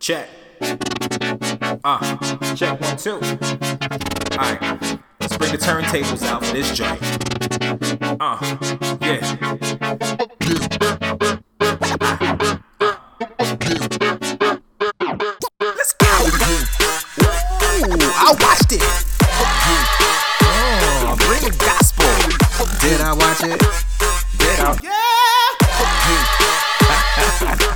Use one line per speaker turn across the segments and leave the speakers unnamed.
Check. Check 1, 2. Alright, let's bring the turntables out for this joint. Yeah. Let's go. Ooh, I watched it. Oh, bring the gospel. Did I watch it? Did I? Yeah.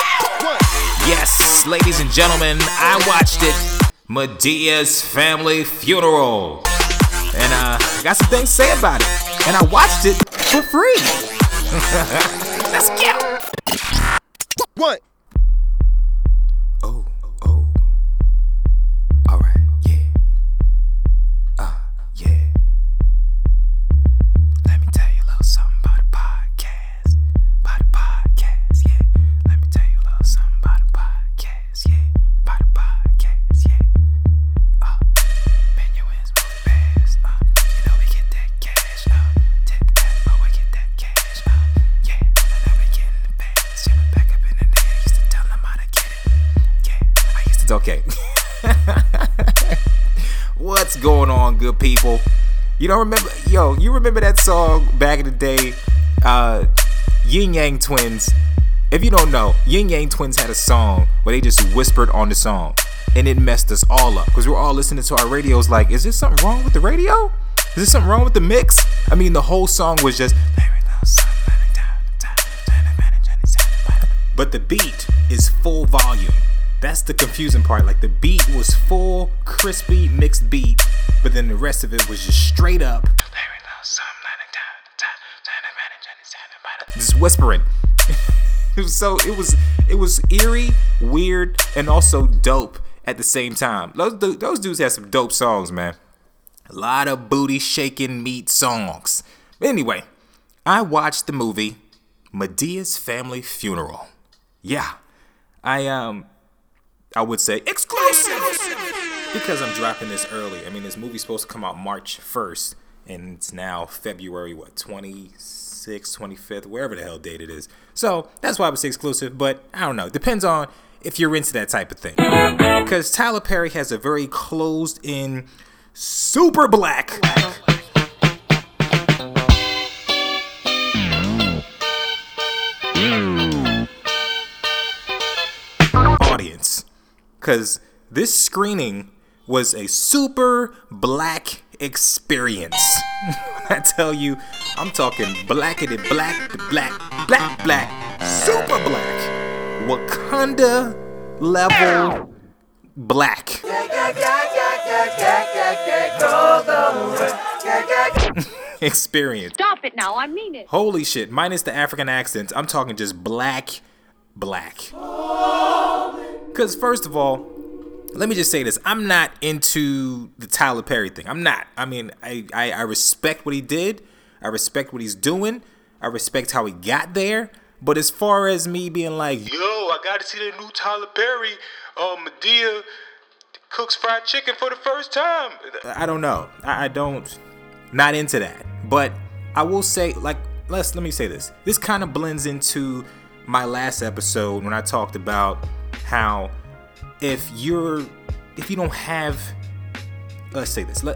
Yes, ladies and gentlemen, I watched it. Madea's Family Funeral. And I got some things to say about it. And I watched it for free. Let's go.
What?
Oh. Alright, yeah. Yeah. Let me tell you a little something about the podcast. Yeah. Let me tell you a little something about the podcast. Yeah. About the podcast. Yeah. Menuins move fast. You know we get that cash. Tip that. We get that cash. Yeah. And then we get in the fast. Yeah, back up in the day. I used to tell them how to get it. Yeah. I used to. Okay. What's going on, good people? You remember that song back in the day, Yin Yang Twins? If you don't know, Yin Yang Twins had a song where they just whispered on the song, and it messed us all up, because we were all listening to our radios like, is there something wrong with the radio? Is there something wrong with the mix? I mean, the whole song was just, but the beat is full volume. That's the confusing part. Like, the beat was full, crispy, mixed beat, but then the rest of it was just straight up just whispering. It was eerie, weird, and also dope at the same time. Those dudes had some dope songs, man. A lot of booty shaking meat songs. Anyway, I watched the movie Madea's Family Funeral. Yeah, I would say exclusive because I'm dropping this early. I mean, this movie's supposed to come out March 1st, and it's now February 26th, 25th, wherever the hell date it is. So that's why I would say exclusive, but I don't know. Depends on if you're into that type of thing. Because Tyler Perry has a very closed-in, super black audience. Because this screening was a super black experience. When I tell you, I'm talking blackity black, black, super black, Wakanda level black. Experience.
Stop it now, I mean it.
Holy shit, minus the African accents, I'm talking just black. Because first of all, let me just say this. I'm not into the Tyler Perry thing. I'm not. I mean, I respect what he did. I respect what he's doing. I respect how he got there. But as far as me being like, yo, I got to see the new Tyler Perry, Madea cooks fried chicken for the first time. I don't know. I don't. Not into that. But I will say, like, let me say this. This kind of blends into my last episode when I talked about how if you don't have, let's say this,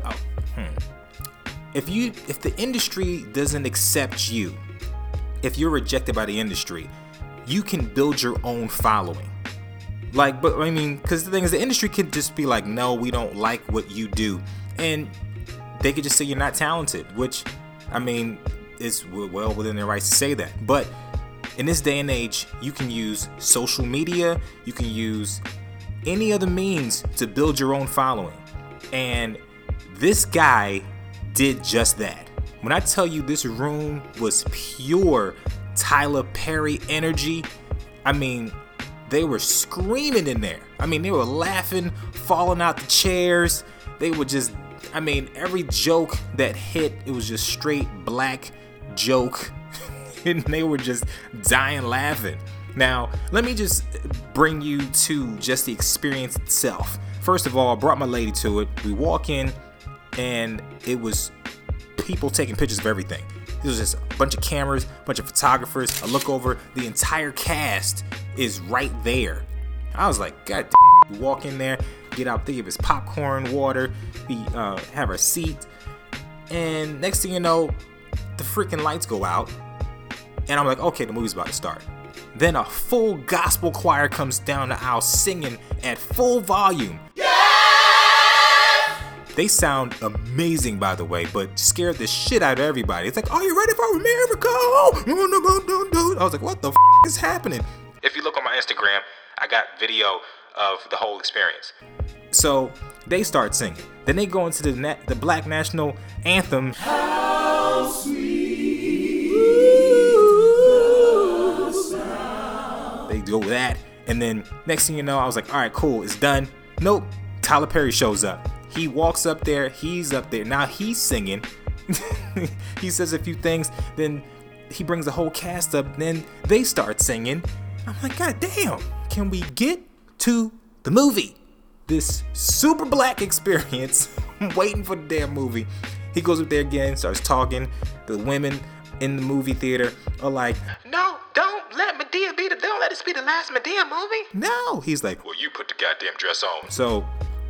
if the industry doesn't accept you, if you're rejected by the industry, you can build your own following. Like, but I mean, because the thing is, the industry could just be like, no, we don't like what you do, and they could just say you're not talented, which, I mean, is well within their rights to say that. But in this day and age, you can use social media, you can use any other means to build your own following. And this guy did just that. When I tell you this room was pure Tyler Perry energy, I mean, they were screaming in there. I mean, they were laughing, falling out the chairs. They were just, I mean, every joke that hit, it was just straight black joke. And they were just dying laughing. Now, let me just bring you to just the experience itself. First of all, I brought my lady to it. We walk in, and it was people taking pictures of everything. It was just a bunch of cameras, a bunch of photographers. I look over, the entire cast is right there. I was like, God damn. We walk in there, get out, they give us popcorn, water, we have our seat, and next thing you know, the freaking lights go out, and I'm like, okay, the movie's about to start. Then a full gospel choir comes down the aisle singing at full volume. They sound amazing, by the way, but scared the shit out of everybody. It's like, are you ready for a miracle? I was like, what the is happening? If you look on my Instagram, I got video of the whole experience. So they start singing. Then they go into the Black National Anthem. How sweet the sound. They go with that. And then next thing you know, I was like, all right, cool, it's done. Nope, Tyler Perry shows up. He walks up there, he's up there. Now he's singing. He says a few things, then he brings the whole cast up, then they start singing. I'm like, God damn, can we get to the movie? This super black experience. I'm waiting for the damn movie. He goes up there again, starts talking. The women in the movie theater are like, no, don't let this be the last Madea movie. No, he's like, well, you put the goddamn dress on. So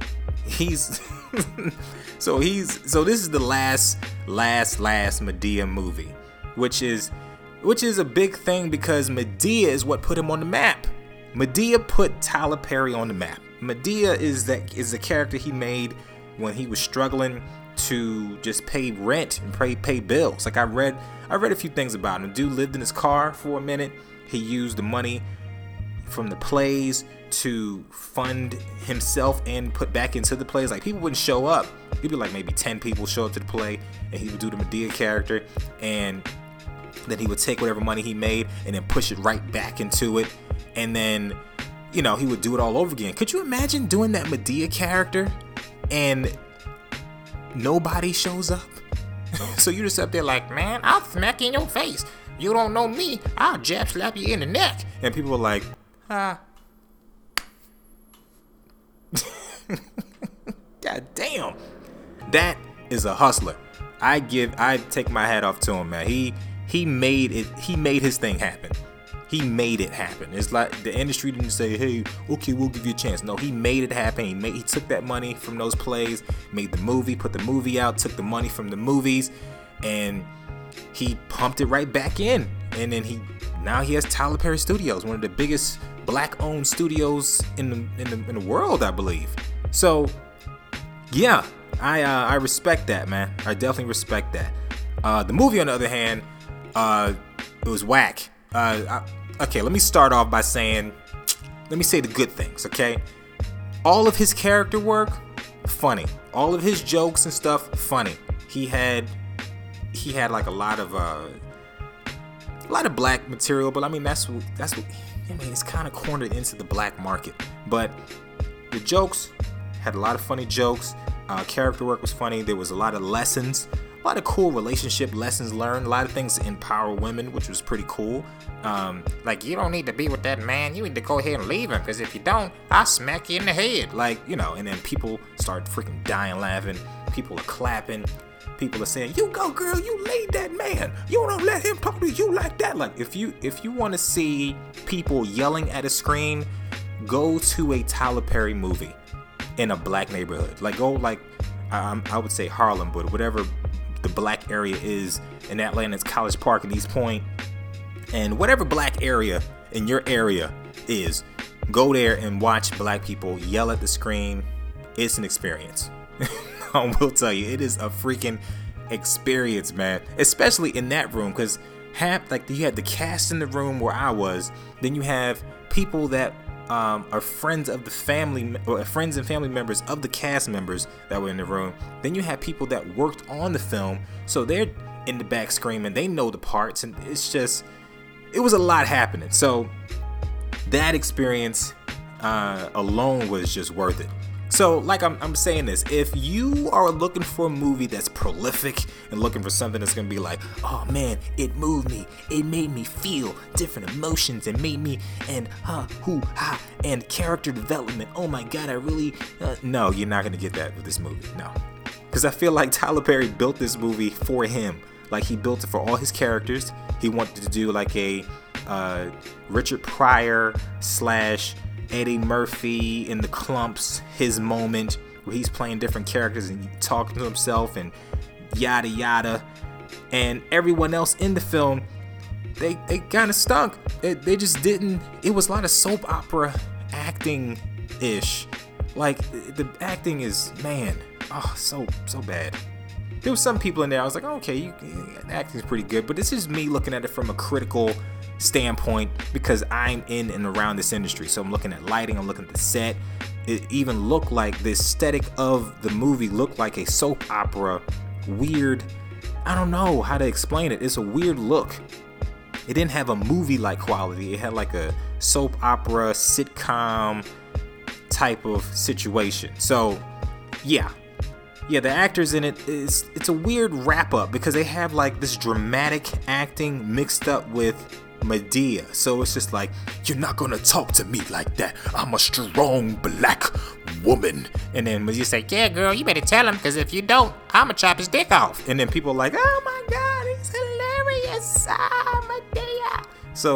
this is the last Madea movie, which is a big thing because Madea is what put him on the map. Madea put Tyler Perry on the map. Madea is the character he made when he was struggling to just pay rent and pay bills. Like I read a few things about him. The dude lived in his car for a minute. He used the money from the plays to fund himself and put back into the plays. Like people wouldn't show up. He'd be like maybe 10 people show up to the play, and he would do the Madea character, and then he would take whatever money he made and then push it right back into it, and then he would do it all over again. Could you imagine doing that Madea character and nobody shows up? So you just up there like, man, I'll smack you in your face. You don't know me, I'll jab slap you in the neck. And people were like, God damn. That is a hustler. I take my hat off to him, man. He made his thing happen. He made it happen. It's like the industry didn't say, hey, okay, we'll give you a chance. No, he made it happen. He took that money from those plays, made the movie, put the movie out, took the money from the movies, and he pumped it right back in. And then now he has Tyler Perry Studios, one of the biggest black-owned studios in the world, I believe. So, yeah, I respect that, man. I definitely respect that. The movie, on the other hand, it was whack. Okay, let me start off by saying, let me say the good things, okay? All of his character work, funny. All of his jokes and stuff, funny. He had like a lot of black material, but I mean that's what it's kind of cornered into the black market. But the jokes had a lot of funny jokes. Character work was funny. There was a lot of lessons, a lot of cool relationship lessons learned, a lot of things to empower women, which was pretty cool. Like, you don't need to be with that man. You need to go ahead and leave him, because if you don't, I'll smack you in the head. Like, and then people start freaking dying laughing. People are clapping. People are saying, you go, girl, you lead that man. You don't let him talk to you like that. Like, if you want to see people yelling at a screen, go to a Tyler Perry movie in a black neighborhood. Like, go, like, I would say Harlem, but whatever the black area is in Atlanta, it's College Park and East Point, and whatever black area in your area is, go there and watch black people yell at the screen. It's an experience. I will tell you, it is a freaking experience, man. Especially in that room, because you had the cast in the room where I was, then you have people that are friends of the family, or friends and family members of the cast members that were in the room. Then you have people that worked on the film, so they're in the back screaming. They know the parts, and it was a lot happening. So that experience alone was just worth it. So, like I'm saying this, if you are looking for a movie that's prolific and looking for something that's gonna be like, oh man, it moved me, it made me feel different emotions, and made me, and and character development, oh my god, I really, no, you're not gonna get that with this movie, no. Because I feel like Tyler Perry built this movie for him. Like, he built it for all his characters. He wanted to do like a Richard Pryor / Eddie Murphy in The Klumps, his moment where he's playing different characters and talking to himself and yada yada. And everyone else in the film, they kind of stunk. They just didn't. It was a lot of soap opera acting-ish. Like, the acting is, man, so bad. There was some people in there, I was like, okay, the acting's pretty good, but this is me looking at it from a critical standpoint because I'm in and around this industry. So I'm looking at lighting, I'm looking at the set. It even looked like the aesthetic of the movie looked like a soap opera. Weird. I don't know how to explain it. It's a weird look. It didn't have a movie-like quality. It had like a soap opera, sitcom type of situation. So, yeah, the actors in it, it's a weird wrap-up because they have like this dramatic acting mixed up with Madea. So it's just like, you're not gonna talk to me like that. I'm a strong black woman. And then Madea's like, yeah, girl, you better tell him, because if you don't, I'ma chop his dick off. And then people are like, oh my God, he's hilarious. Madea.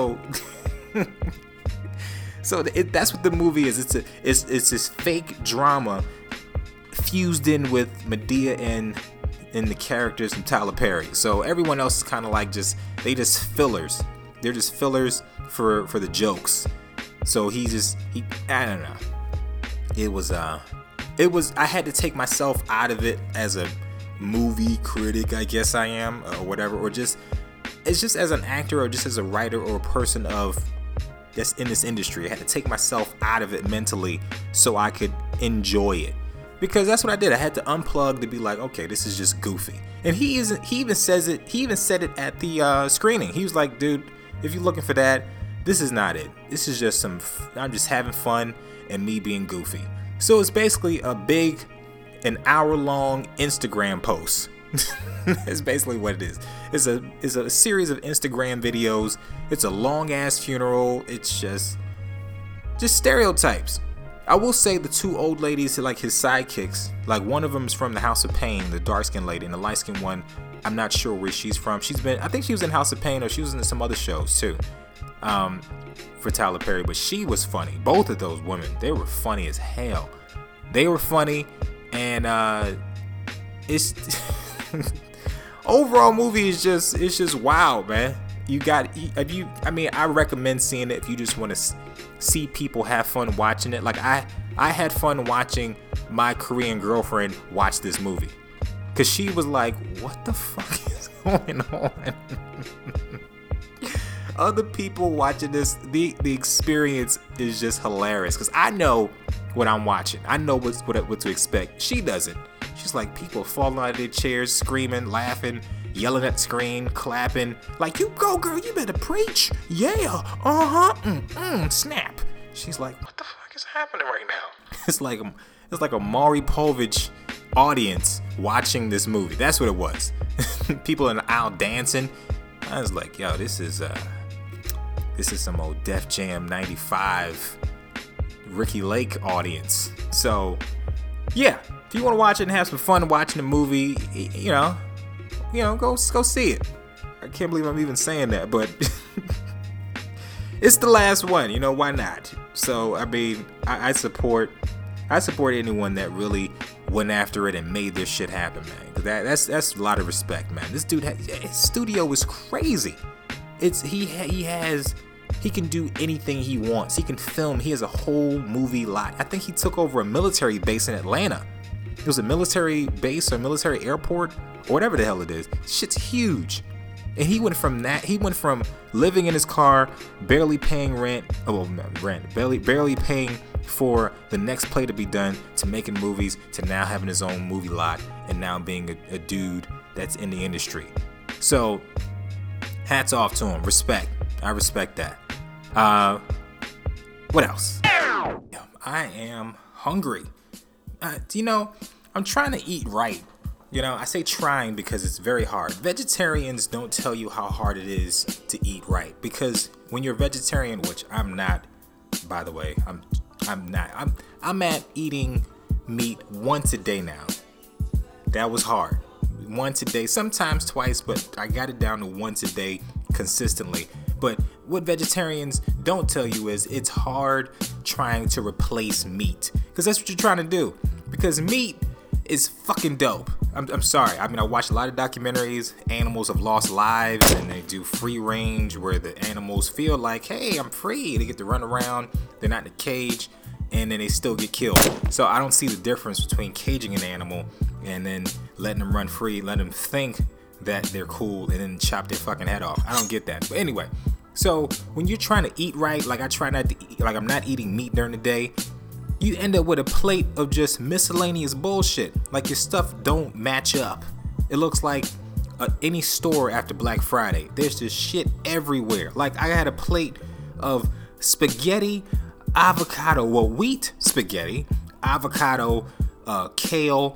So that's what the movie is. It's this fake drama fused in with Madea and the characters from Tyler Perry. So everyone else is kind of like they just fillers. They're just fillers for the jokes. So I don't know. It was I had to take myself out of it as a movie critic, I guess I am, or whatever, or it's just as an actor or just as a writer or a person that's in this industry. I had to take myself out of it mentally so I could enjoy it. Because that's what I did. I had to unplug to be like, okay, this is just goofy. And he even said it at the screening. He was like, dude, if you're looking for that, this is not it. This is just I'm just having fun and me being goofy. So it's basically an hour-long Instagram post. That's basically what it is. It's a series of Instagram videos. It's a long-ass funeral. It's just stereotypes. I will say the two old ladies, like his sidekicks, like one of them is from the House of Pain, the dark-skinned lady, and the light-skinned one, I'm not sure where she's from. I think she was in House of Pain, or she was in some other shows too, for Tyler Perry, but she was funny. Both of those women, they were funny as hell. They were funny, and it's overall movie is just wild, man. I recommend seeing it if you just want to see people have fun watching it. Like I had fun watching my Korean girlfriend watch this movie, cause she was like, what the fuck is going on? Other people watching this, the experience is just hilarious, cause I know what I'm watching. I know what to expect. She doesn't. She's like, people falling out of their chairs, screaming, laughing, yelling at the screen, clapping. Like, you go, girl, you better preach. Yeah, snap. She's like, what the fuck is happening right now? It's like a Maury Povich audience watching this movie. That's what it was. People in the aisle dancing. I was like, yo, this is some old Def Jam 95 Ricky Lake audience. So, yeah, if you want to watch it and have some fun watching the movie, go see it. I can't believe I'm even saying that, but it's the last one. Why not? So, I mean, I support anyone that really went after it and made this shit happen, man. That's a lot of respect, man. This dude, his studio is crazy. He can do anything he wants. He can film. He has a whole movie lot. I think he took over a military base in Atlanta. It was a military base or military airport or whatever the hell it is. Shit's huge. And he went from living in his car, barely paying barely paying for the next play to be done, to making movies, to now having his own movie lot, and now being a dude that's in the industry. So, hats off to him. Respect. I respect that. What else? I am hungry. I'm trying to eat right. I say trying because it's very hard. Vegetarians don't tell you how hard it is to eat right, because when you're vegetarian, which I'm not, by the way, I'm at eating meat once a day now. That was hard. Once a day, sometimes twice, but I got it down to once a day consistently. But what vegetarians don't tell you is it's hard trying to replace meat, because that's what you're trying to do. Because meat is fucking dope. I'm sorry. I mean, I watch a lot of documentaries. Animals have lost lives, and they do free range where the animals feel like, hey, I'm free. They get to run around. They're not in a cage, and then they still get killed. So I don't see the difference between caging an animal and then letting them run free, letting them think that they're cool, and then chop their fucking head off. I don't get that. But anyway, so when you're trying to eat right, like I try not to eat, like I'm not eating meat during the day, you end up with a plate of just miscellaneous bullshit. Like your stuff don't match up. It looks like any store after Black Friday. There's just shit everywhere. Like I had a plate of spaghetti, avocado, wheat spaghetti, avocado, kale,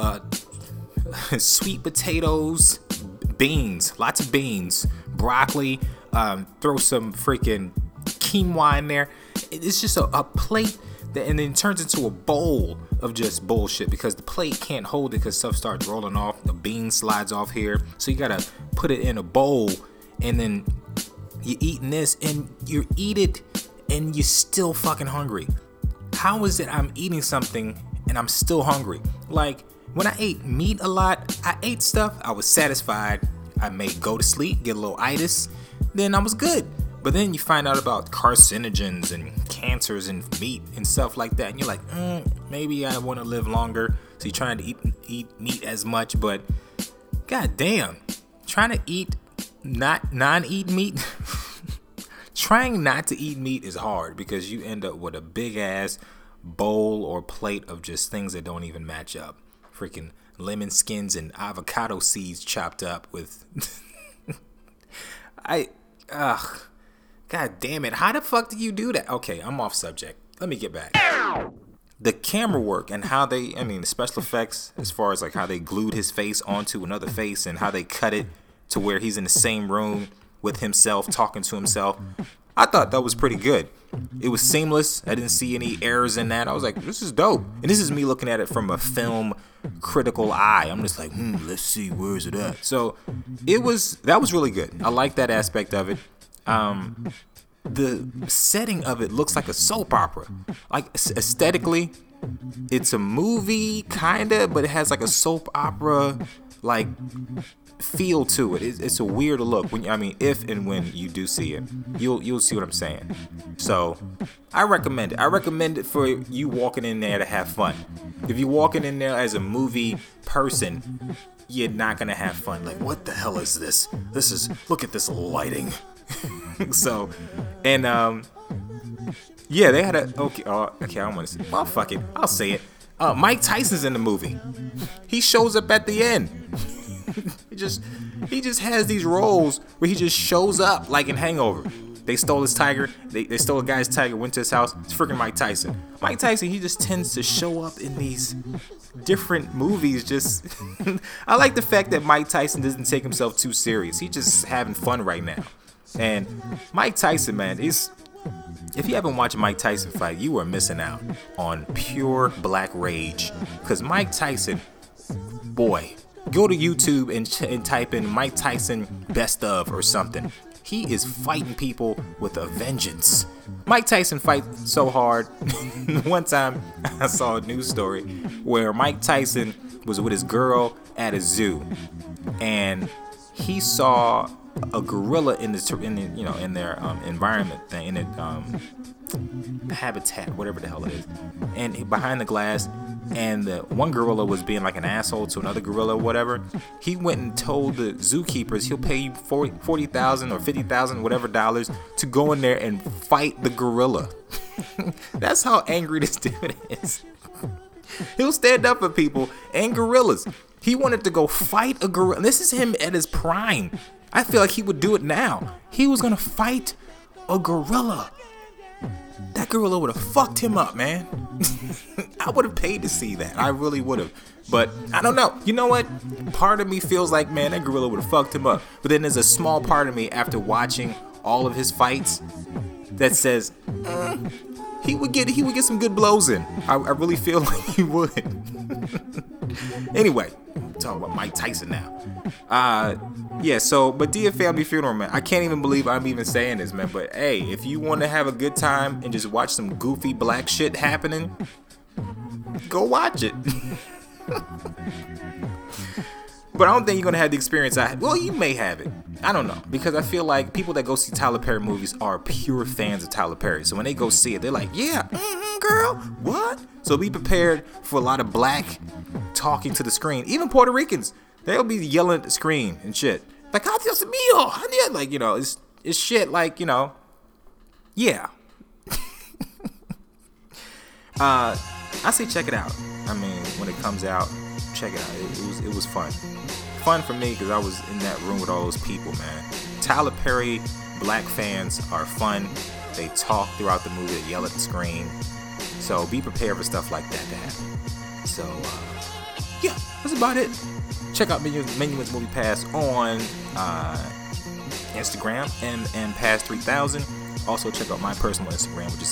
sweet potatoes, beans, lots of beans, broccoli, throw some freaking quinoa in there. It's just a plate that, and then turns into a bowl of just bullshit because the plate can't hold it because stuff starts rolling off. The bean slides off here. So you gotta put it in a bowl, and then you're eating this, and you eat it, and you're still fucking hungry. How is it I'm eating something and I'm still hungry? Like, when I ate meat a lot, I ate stuff, I was satisfied. I may go to sleep, get a little itis, then I was good. But then you find out about carcinogens and cancers in meat and stuff like that, and you're like, maybe I want to live longer. So you're trying to eat meat as much, but god damn, trying to eat non-eat meat. Trying not to eat meat is hard because you end up with a big ass bowl or plate of just things that don't even match up. Freaking lemon skins and avocado seeds chopped up with god damn it, how the fuck do you do that? Okay, I'm off subject. Let me get back. The camera work and how they, the special effects as far as like how they glued his face onto another face and how they cut it to where he's in the same room with himself, talking to himself. I thought that was pretty good. It was seamless. I didn't see any errors in that. I was like, this is dope. And this is me looking at it from a film critical eye. I'm just like, let's see, where is it at? So that was really good. I like that aspect of it. The setting of it looks like a soap opera. Like aesthetically, it's a movie kinda, but it has like a soap opera like feel to it. It's a weird look. If and when you do see it, you'll see what I'm saying. So I recommend it. I recommend it for you walking in there to have fun. If you're walking in there as a movie person, you're not gonna have fun. Like, what the hell is this? Look at this lighting. So, and yeah, they had okay, I don't want to say. Well, fuck it, I'll say it. Mike Tyson's in the movie. He shows up at the end. He just has these roles where he just shows up, like in Hangover. They stole his tiger. They stole a guy's tiger, went to his house. It's freaking Mike Tyson. Mike Tyson, he just tends to show up in these different movies. Just, I like the fact that Mike Tyson doesn't take himself too serious. He's just having fun right now. And Mike Tyson, man, if you haven't watched Mike Tyson fight, you are missing out on pure black rage. Because Mike Tyson, boy, go to YouTube and type in Mike Tyson best of or something. He is fighting people with a vengeance. Mike Tyson fights so hard. One time I saw a news story where Mike Tyson was with his girl at a zoo, and he saw a gorilla in their environment thing, in it habitat, whatever the hell it is, and behind the glass, and the one gorilla was being like an asshole to another gorilla or whatever. He went and told the zookeepers he'll pay you $40,000 or $50,000 whatever dollars to go in there and fight the gorilla. That's how angry this dude is. He'll stand up for people and gorillas. He wanted to go fight a gorilla. This is him at his prime. I feel like he would do it now. He was gonna fight a gorilla. That gorilla would have fucked him up, man. I would have paid to see that. I really would have. But I don't know. You know what? Part of me feels like, man, that gorilla would have fucked him up. But then there's a small part of me after watching all of his fights that says, he would get some good blows in. I really feel like he would. Anyway, talking about Mike Tyson now. Yeah, so, but Dear Family Funeral, man, I can't even believe I'm even saying this, man, but hey, if you want to have a good time and just watch some goofy black shit happening, go watch it. But I don't think you're going to have the experience I had. Well, you may have it. I don't know, because I feel like people that go see Tyler Perry movies are pure fans of Tyler Perry. So when they go see it, they're like, yeah, girl, what? So be prepared for a lot of black talking to the screen. Even Puerto Ricans, they'll be yelling at the screen and shit. Like, adios mío. Like, you know, it's shit like, you know, yeah. I say check it out. I mean, when it comes out, check it out. It was fun. Fun for me because I was in that room with all those people, man. Tyler Perry black fans are fun. They talk throughout the movie, they yell at the screen. So be prepared for stuff like that to happen. So, yeah, that's about it. Check out Menuin's Movie Pass on Instagram, MPass3000. Also check out my personal Instagram, which is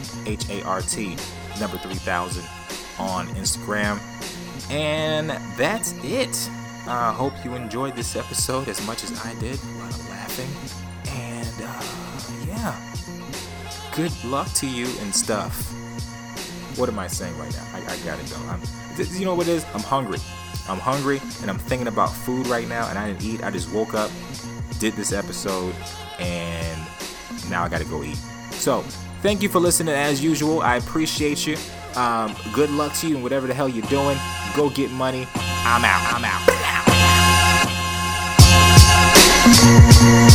MHART number 3000 on Instagram. And that's it. I hope you enjoyed this episode as much as I did. A lot of laughing. And yeah, good luck to you and stuff. What am I saying right now? I gotta go. You know what it is? I'm hungry. And I'm thinking about food right now, and I didn't eat. I just woke up, did this episode, and now I gotta go eat. So, thank you for listening as usual. I appreciate you. Good luck to you in whatever the hell you're doing. Go get money. I'm out.